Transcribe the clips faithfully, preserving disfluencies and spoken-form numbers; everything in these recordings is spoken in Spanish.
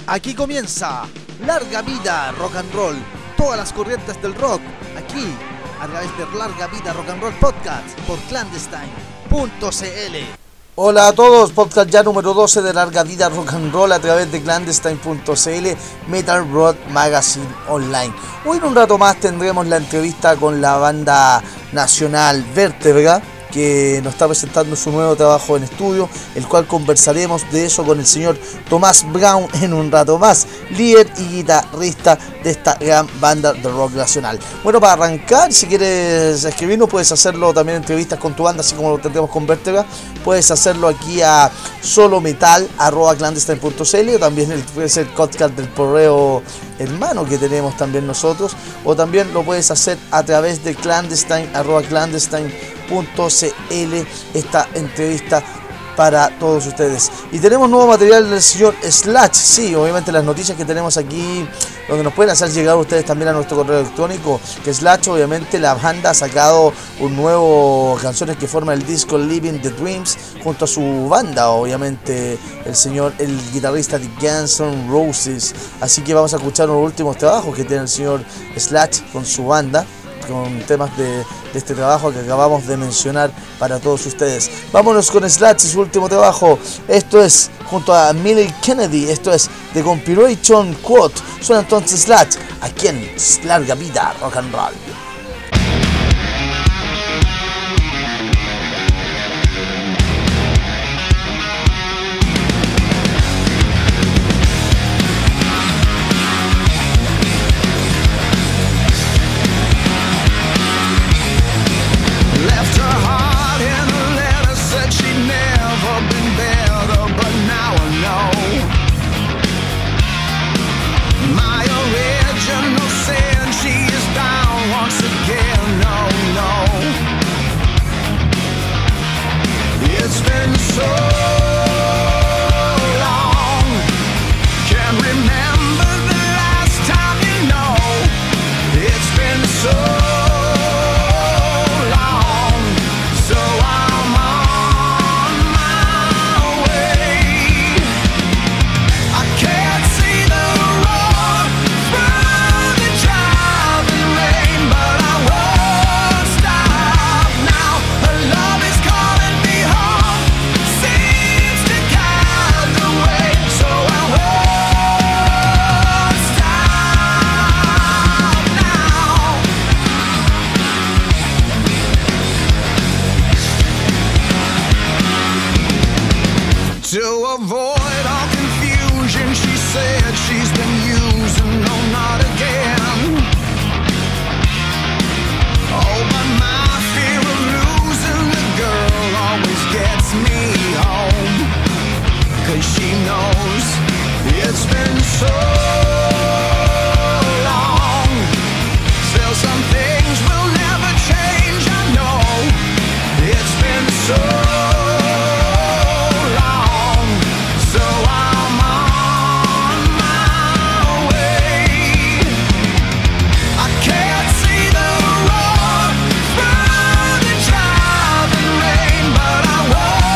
Aquí comienza Larga Vida Rock and Roll, todas las corrientes del rock, aquí a través de Larga Vida Rock and Roll Podcast por clandestine punto c l. Hola a todos, podcast ya número doce de Larga Vida Rock and Roll a través de clandestine punto c l, Metal Rock Magazine Online. Hoy en un rato más tendremos la entrevista con la banda nacional Vértebra, que nos está presentando su nuevo trabajo en estudio, el cual conversaremos de eso con el señor Tomás Brown en un rato más, líder y guitarrista de esta gran banda de rock nacional. Bueno, para arrancar, si quieres escribirnos, puedes hacerlo también en entrevistas con tu banda, así como lo tendremos con Vértebra. Puedes hacerlo aquí a solometal arroba clandestine punto c l, o también el, puede el podcast del correo hermano que tenemos también nosotros, o también lo puedes hacer a través de clandestine arroba clandestine punto c l, esta entrevista para todos ustedes. Y tenemos nuevo material del señor Slash, sí, obviamente las noticias que tenemos aquí, donde nos pueden hacer llegar ustedes también a nuestro correo electrónico, que Slash, obviamente la banda ha sacado un nuevo canciones que forman el disco Living the Dreams, junto a su banda, obviamente el señor, el guitarrista de Guns N' Roses, así que vamos a escuchar los últimos trabajos que tiene el señor Slash con su banda, con temas de, de este trabajo que acabamos de mencionar para todos ustedes. Vámonos con Slash y su último trabajo. Esto es junto a Millie Kennedy. Esto es The Compilation Quote. Suena entonces Slash aquí en Larga Vida Rock and Roll.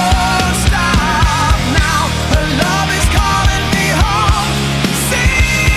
See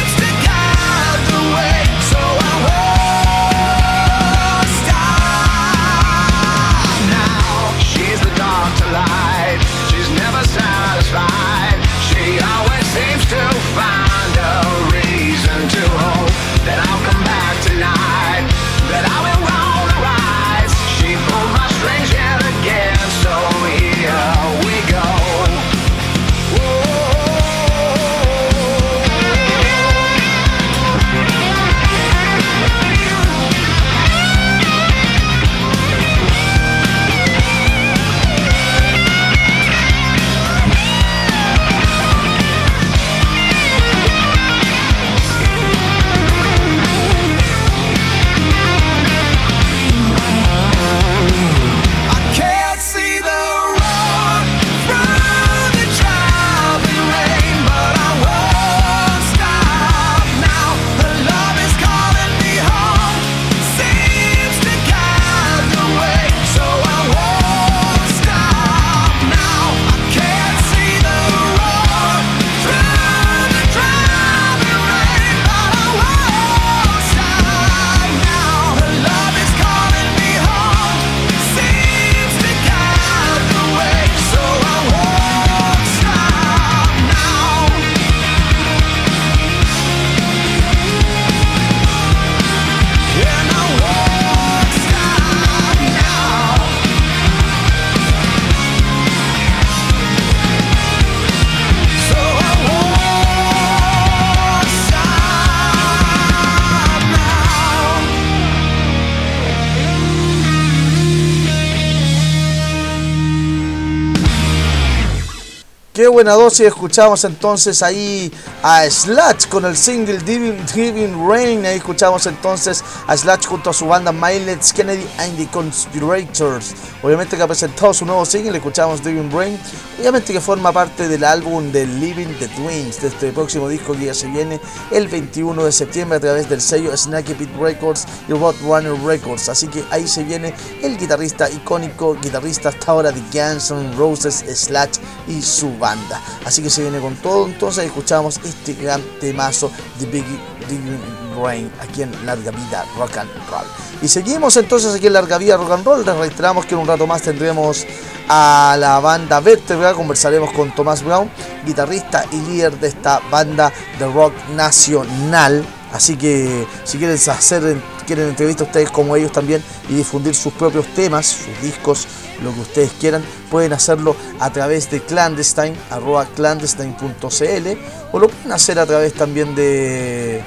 Qué buena dosis. Escuchamos entonces ahí a Slash con el single Driving, Driving Rain. Ahí escuchamos entonces a Slash junto a su banda Miles Kennedy and the Conspirators. Obviamente que ha presentado su nuevo single. Escuchamos Driving Rain. Obviamente que forma parte del álbum de Living the Twins, de este próximo disco que ya se viene el veintiuno de septiembre a través del sello Snaky Pit Records y Roadrunner Records. Así que ahí se viene el guitarrista icónico, guitarrista hasta ahora de Guns N' Roses, Slash y su banda. Así que se viene con todo. Entonces escuchamos este gran temazo de Biggie Rain aquí en Larga Vida Rock and Roll. Y seguimos entonces aquí en Larga Vida Rock and Roll. Les reiteramos que en un rato más tendremos a la banda Vertebra. Conversaremos con Tomás Brown, guitarrista y líder de esta banda de rock nacional. Así que si quieren hacer, quieren entrevistas ustedes como ellos también y difundir sus propios temas, sus discos, lo que ustedes quieran, pueden hacerlo a través de clandestine, arroba clandestine punto cl, o lo pueden hacer a través también de,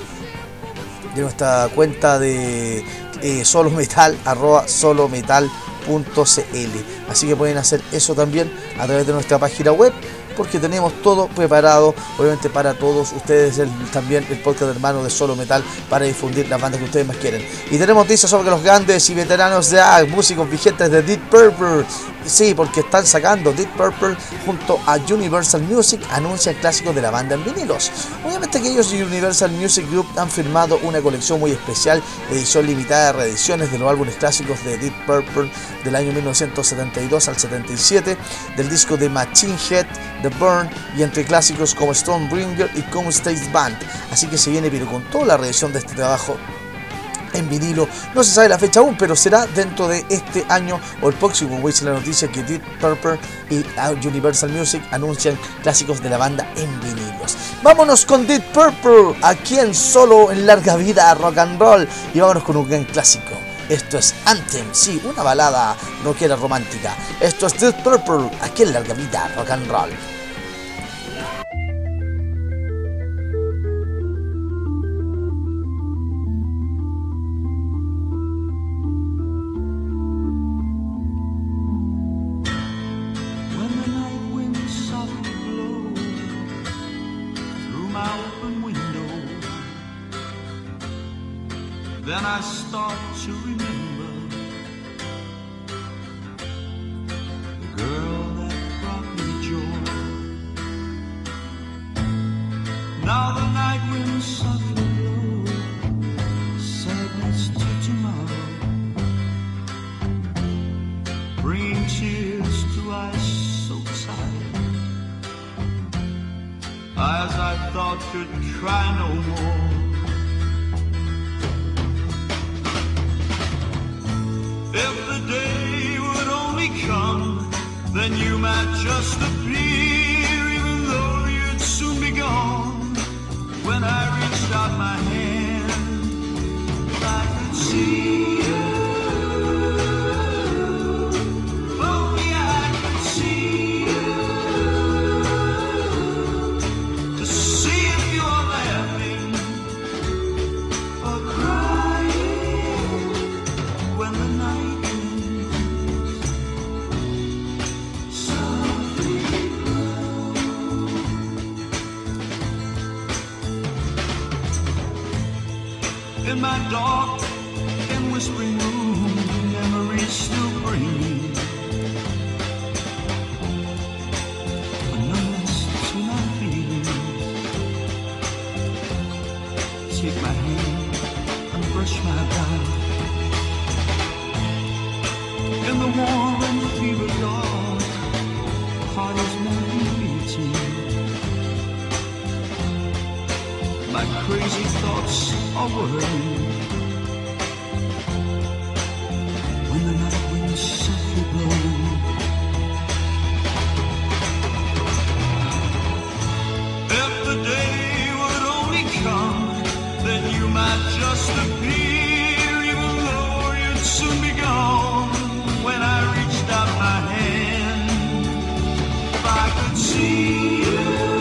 de nuestra cuenta de eh, solo metal, arroba solo metal punto cl. Así que pueden hacer eso también a través de nuestra página web, porque tenemos todo preparado, obviamente para todos ustedes, el, también el podcast hermano de Solo Metal, para difundir las bandas que ustedes más quieren. Y tenemos noticias sobre los grandes y veteranos de ah, músicos vigentes de Deep Purple. Sí, porque están sacando Deep Purple junto a Universal Music, anuncian clásicos de la banda en vinilos. Obviamente que ellos y Universal Music Group han firmado una colección muy especial, edición limitada de reediciones de los álbumes clásicos de Deep Purple del año mil novecientos setenta y dos al setenta y siete, del disco de Machine Head, The Burn, y entre clásicos como Stormbringer y Come State Band. Así que se viene pero con toda la reedición de este trabajo en vinilo. No se sabe la fecha aún, pero será dentro de este año o el próximo. Voy a decir la noticia que Deep Purple y Universal Music anuncian clásicos de la banda en vinilos. Vámonos con Deep Purple aquí en Solo en Larga Vida Rock and Roll, y vámonos con un gran clásico. Esto es Anthem, sí, una balada rockera romántica. Esto es Deep Purple aquí en Larga Vida Rock and Roll. Then I start to remember the girl that brought me joy. Now the night wind softly blows, sadness to tomorrow, bringing tears to eyes so tired, eyes I thought could cry no more. If the day would only come, then you might just appear, even though you'd soon be gone. When I reached out my hand, if I could see you, if only I could see you, to see if you're laughing or crying when the night in my dark and whispering room, memories still bring a numbness to my feelings. Take my hand and brush my brow in the warm and fever dark, heart is more beating. My crazy thoughts are worrying when the night wind softly blows. If the day would only come, then you might just appear, even though you'd soon be gone. When I reached out my hand, if I could see you,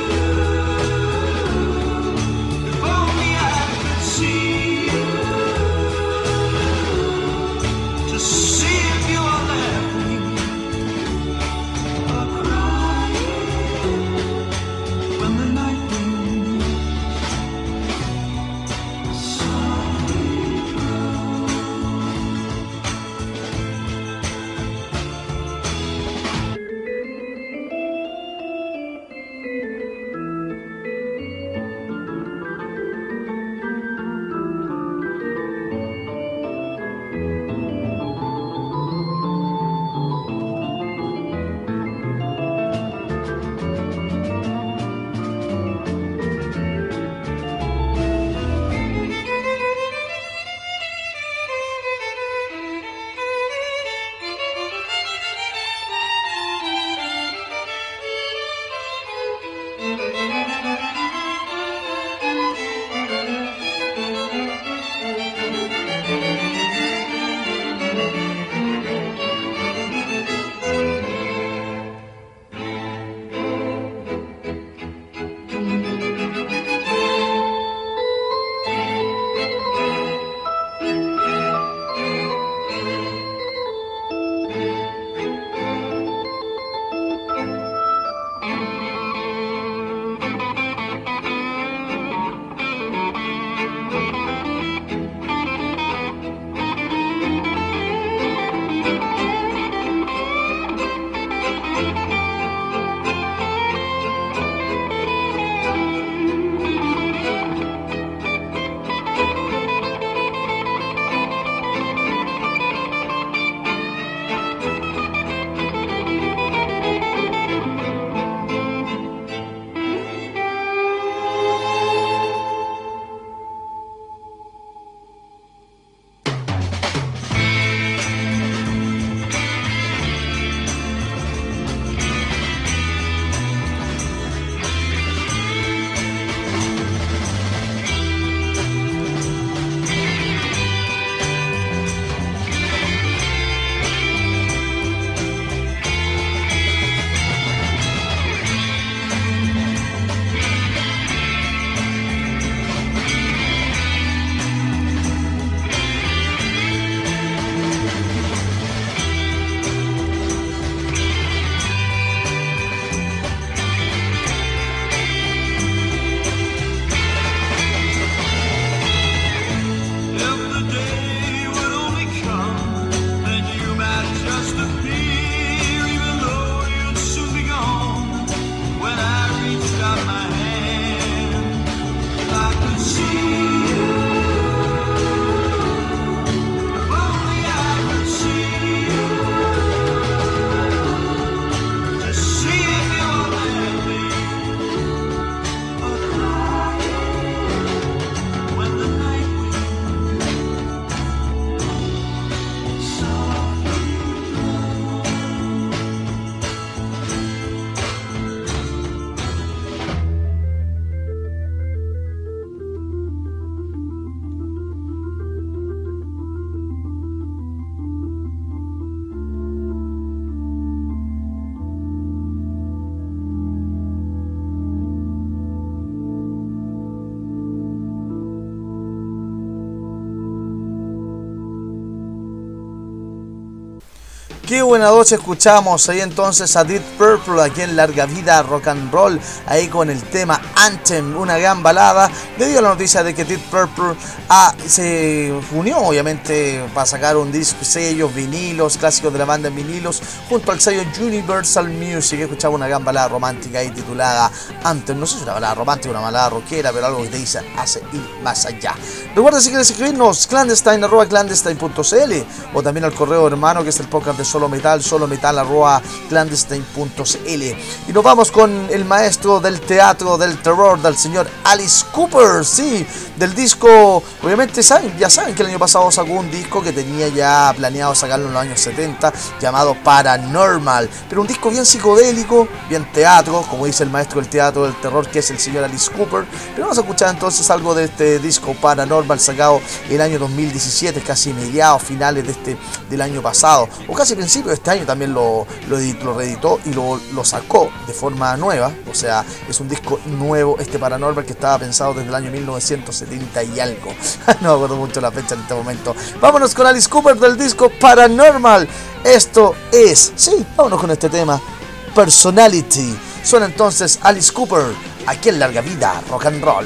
Qué buena noche escuchamos ahí entonces a Deep Purple aquí en Larga Vida Rock and Roll, ahí con el tema Anthem, una gran balada. Le dio la noticia de que Deep Purple ah, se unió obviamente para sacar un disco, sellos, vinilos, clásicos de la banda en vinilos, junto al sello Universal Music. Escuchaba una gran balada romántica ahí titulada Anthem. No sé si una balada romántica o una balada rockera, pero algo que te dice hace ir más allá. Recuerda si quieres escribirnos clandestine arroba clandestine punto c l o también al correo hermano que es el podcast de Solo Metal, solo metal arroba clandestine punto c l. Y nos vamos con el maestro del teatro del terror, del señor Alice Cooper, sí, del disco. Obviamente saben, ya saben que el año pasado sacó un disco que tenía ya planeado sacarlo en los años setenta, llamado Paranormal, pero un disco bien psicodélico, bien teatro, como dice el maestro del teatro del terror, que es el señor Alice Cooper. Pero vamos a escuchar entonces algo de este disco Paranormal, sacado el año dos mil diecisiete, casi mediados, finales de este, del año pasado, o casi principio de este año también lo, lo, editó, lo reeditó y lo, lo sacó de forma nueva. O sea, es un disco nuevo este Paranormal, que estaba pensado desde el año mil novecientos setenta y algo. No me acuerdo mucho la fecha en este momento. Vámonos con Alice Cooper del disco Paranormal. Esto es, sí, vámonos con este tema, Personality. Suena entonces Alice Cooper aquí en Larga Vida Rock and Roll.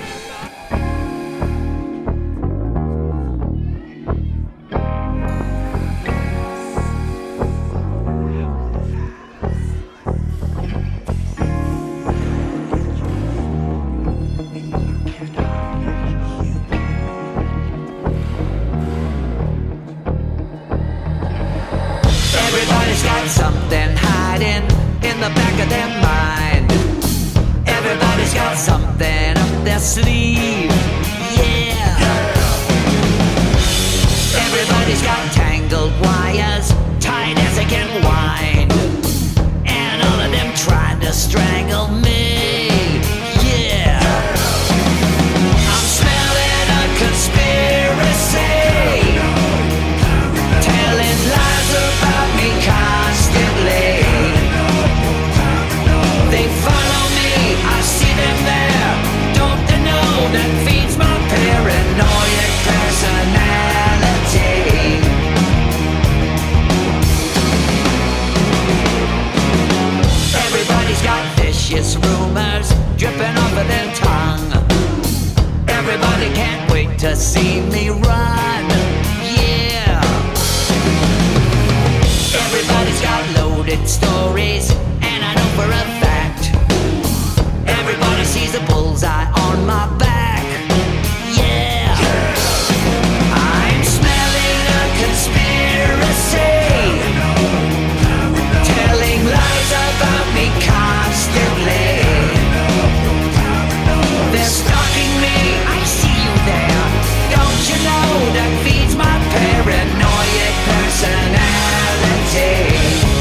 Something hiding in the back of their mind. Everybody's got something up their sleeve. Yeah. Everybody's got tangled wires, tight as they can wind, and all of them trying to strangle me. Yeah. I'm smelling a conspiracy, telling lies about me constantly. They follow me, I see them there. Don't they know that feeds my paranoid personality? Everybody's got vicious rumors dripping off of their tongue. Everybody can't wait to see me run. Yeah. Everybody's got loaded stories, and I know for a fact everybody sees a bullseye on my back. Yeah. I'm smelling a conspiracy, telling lies about me constantly. They're stalking me, I see you there. Don't you know that feeds my paranoid personality?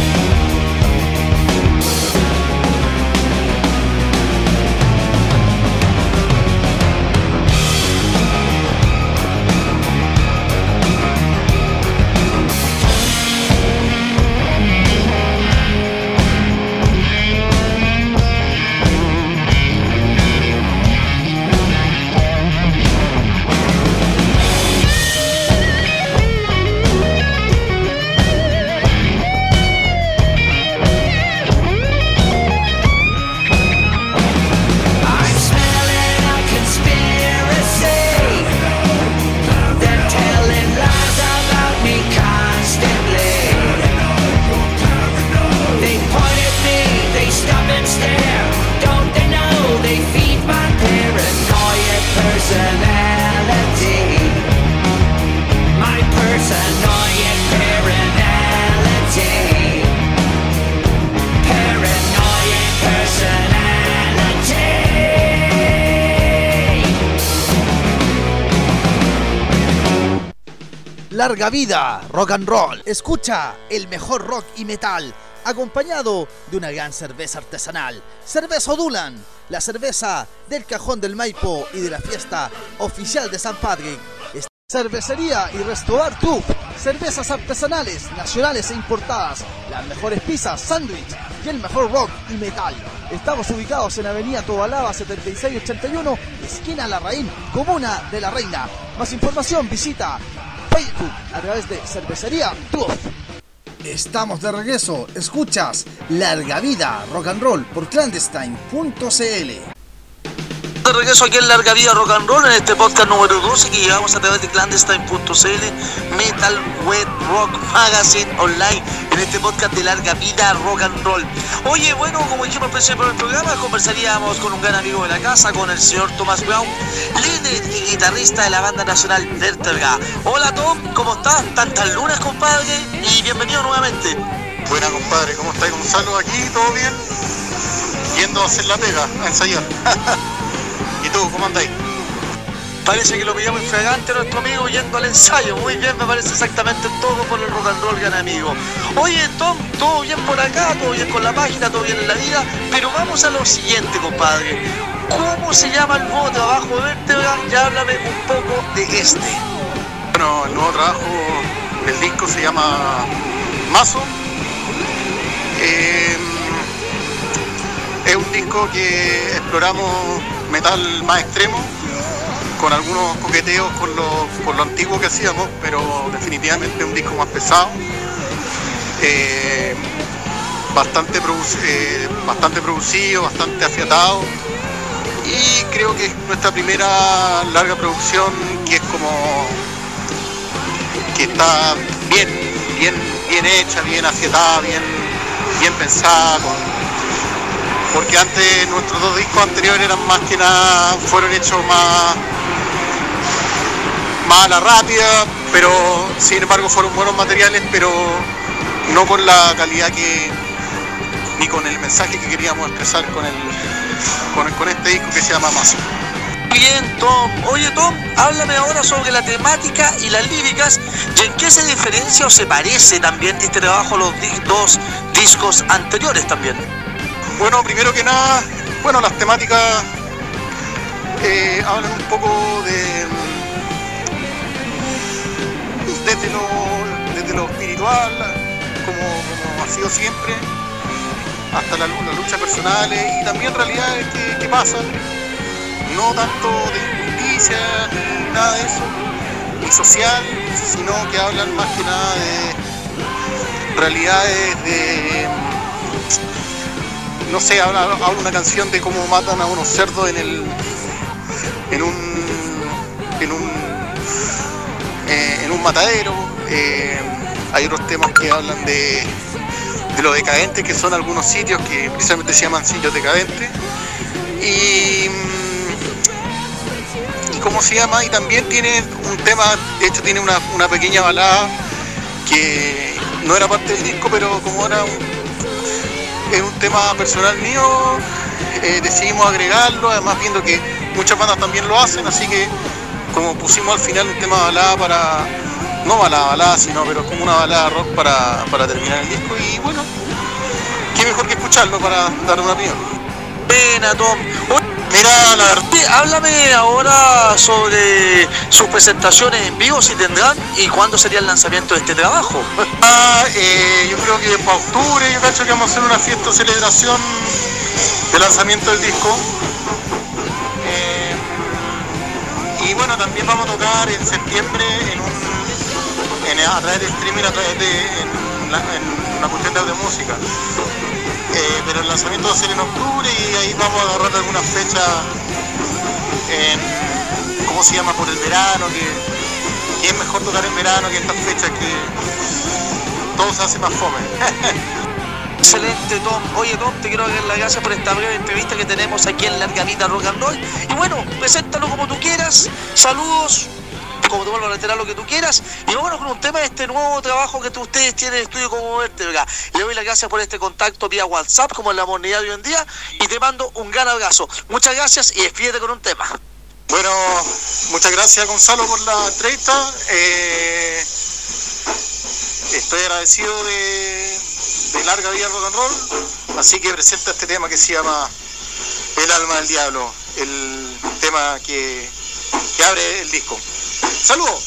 Larga Vida Rock and Roll. Escucha el mejor rock y metal, acompañado de una gran cerveza artesanal. Cerveza Odulan, la cerveza del Cajón del Maipo y de la fiesta oficial de San Patrick. Cervecería y Restaurar Truff, cervezas artesanales, nacionales e importadas, las mejores pizzas, sándwich y el mejor rock y metal. Estamos ubicados en Avenida Tobalaba setenta y seis ochenta y uno, esquina Larraín, Comuna de la Reina. Más información visita Facebook a través de Cervecería Truff. Estamos de regreso. Escuchas Larga Vida Rock and Roll por clandestine punto c l. De regreso aquí en Larga Vida Rock and Roll en este podcast número doce que llevamos a través de clandestine punto c l, Metal Web Rock Magazine Online, en este podcast de Larga Vida Rock and Roll. Oye, bueno, como dijimos al principio del programa, conversaríamos con un gran amigo de la casa, con el señor Thomas Brown, líder y guitarrista de la banda nacional Vertebra. Hola Tom, ¿cómo estás? Tantas lunas, compadre, y bienvenido nuevamente. Buena, compadre, ¿cómo estáis? Gonzalo, aquí, ¿todo bien? Yendo a hacer la pega, a ensayar. ¿Y tú, cómo andáis? Parece que lo pillamos infragante a nuestro amigo yendo al ensayo. Muy bien, me parece exactamente todo por el rock and roll, gran amigo. Oye, Tom, todo bien por acá, todo bien con la página, todo bien en la vida. Pero vamos a lo siguiente, compadre. ¿Cómo se llama el nuevo trabajo de Vertebra? Ya háblame un poco de este. Bueno, el nuevo trabajo del disco se llama Mazo. Eh, es un disco que exploramos metal más extremo, con algunos coqueteos con lo, con lo antiguo que hacíamos, pero definitivamente un disco más pesado, eh, bastante, produc- eh, bastante producido, bastante afiatado, y creo que es nuestra primera larga producción que es como que está bien, bien, bien hecha, bien afiatada, bien, bien pensada, con porque antes nuestros dos discos anteriores eran más que nada, fueron hechos más, más a la rápida, pero sin embargo fueron buenos materiales, pero no con la calidad que, ni con el mensaje que queríamos expresar con, el, con, con este disco que se llama Mazo. Bien, Tom. Oye, Tom, háblame ahora sobre la temática y las líricas y en qué se diferencia o se parece también este trabajo a los di- dos discos anteriores también. Bueno, primero que nada, bueno, las temáticas eh, hablan un poco de desde lo, desde lo espiritual, como, como ha sido siempre, hasta la, las luchas personales y también realidades que, que pasan, no tanto de injusticia ni nada de eso, ni social, sino que hablan más que nada de realidades de... No sé, habla, habla una canción de cómo matan a unos cerdos en el en un en un eh, en un matadero. Eh, hay otros temas que hablan de, de lo decadentes que son algunos sitios que precisamente se llaman sitios decadentes. Y, y cómo se llama, y también tiene un tema, de hecho tiene una, una pequeña balada que no era parte del disco, pero como era un es un tema personal mío, eh, decidimos agregarlo, además viendo que muchas bandas también lo hacen, así que como pusimos al final un tema balada para, no balada, balada, sino pero como una balada rock para, para terminar el disco, y bueno, qué mejor que escucharlo para dar una opinión. Pena, Tom. Oye, Mira, la verdad, háblame ahora sobre sus presentaciones en vivo, si tendrán, y cuándo sería el lanzamiento de este trabajo. eh, yo creo que para octubre yo cacho que vamos a hacer una fiesta de celebración de lanzamiento del disco. Eh, y bueno, también vamos a tocar en septiembre en un, en, a través de streaming, a través de en, la, en una cuestión de música. Eh, pero el lanzamiento va a ser en octubre y ahí vamos a agarrar algunas fechas en, ¿cómo se llama? Por el verano, que, que es mejor tocar en verano que estas fechas que todo se hace más fome. Excelente, Tom. Oye, Tom, te quiero dar las gracias por esta breve entrevista que tenemos aquí en Larga Vida Rock and Roll. Y bueno, preséntalo como tú quieras. Saludos, como te vuelvo a reiterar lo que tú quieras. Y vámonos con un tema de este nuevo trabajo que tú, ustedes tienen en el estudio como Vertebra. Le doy las gracias por este contacto vía WhatsApp, como en la modernidad de hoy en día, y te mando un gran abrazo. Muchas gracias y despídete con un tema. Bueno, muchas gracias Gonzalo por la entrevista. Eh, estoy agradecido de, de Larga Vida Rock and Roll, así que presenta este tema que se llama El alma del diablo, el tema que, que abre el disco. ¡Saludos!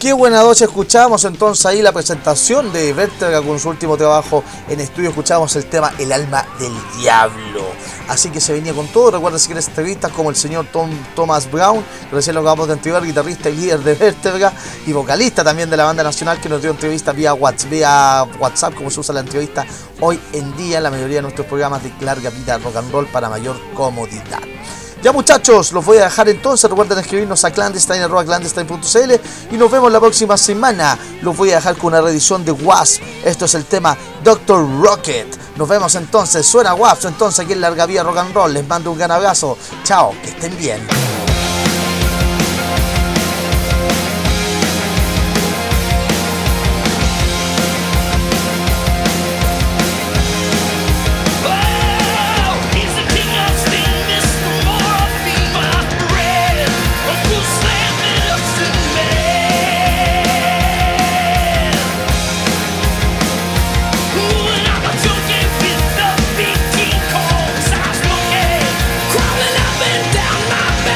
Qué buena noche, escuchamos entonces ahí la presentación de Vértebra con su último trabajo en estudio, escuchamos el tema El alma del diablo. Así que se venía con todo. Recuerda seguir entrevistas como el señor Tom, Thomas Brown, que recién lo acabamos de entrevistar, guitarrista y líder de Vértebra y vocalista también de la banda nacional, que nos dio entrevista vía WhatsApp, vía WhatsApp, como se usa la entrevista hoy en día en la mayoría de nuestros programas de Larga Vida Rock and Roll para mayor comodidad. Ya, muchachos, los voy a dejar entonces. Recuerden escribirnos a clandestine arroba clandestine punto c l y nos vemos la próxima semana. Los voy a dejar con una reedición de Wasp. Esto es el tema Doctor Rocket. Nos vemos entonces. Suena Wasp entonces aquí en Larga Vida Rock and Roll. Les mando un gran abrazo. Chao, que estén bien. Crawling up and down my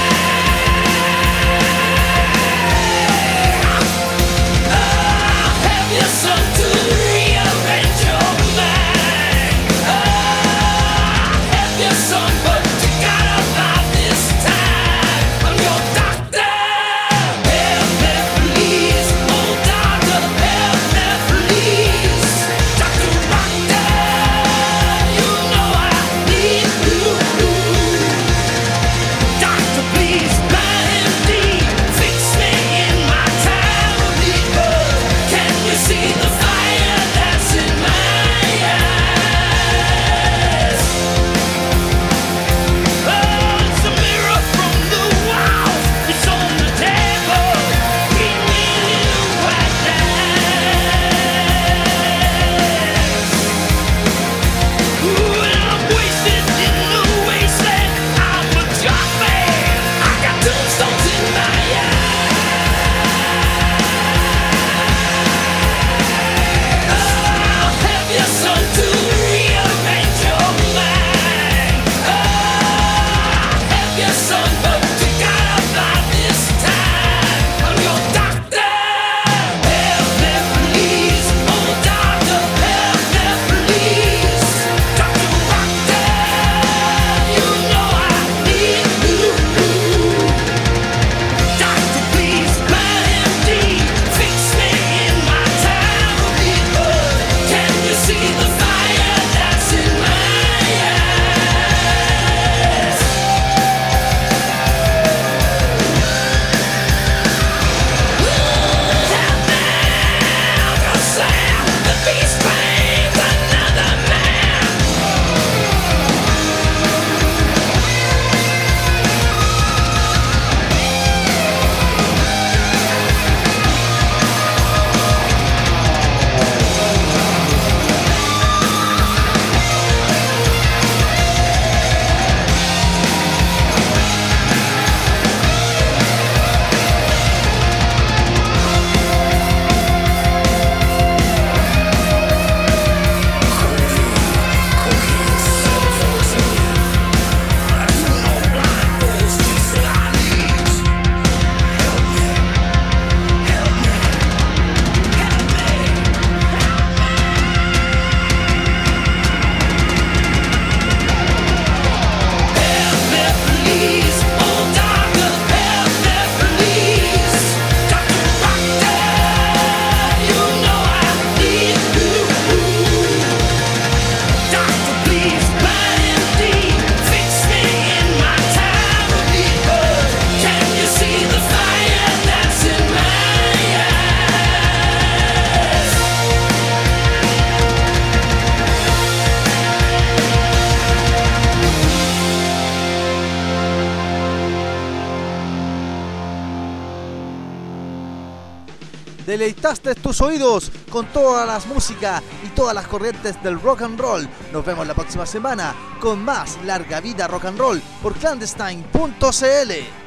Deleitaste tus oídos con todas las músicas y todas las corrientes del rock and roll. Nos vemos la próxima semana con más Larga Vida Rock and Roll por clandestine punto c l.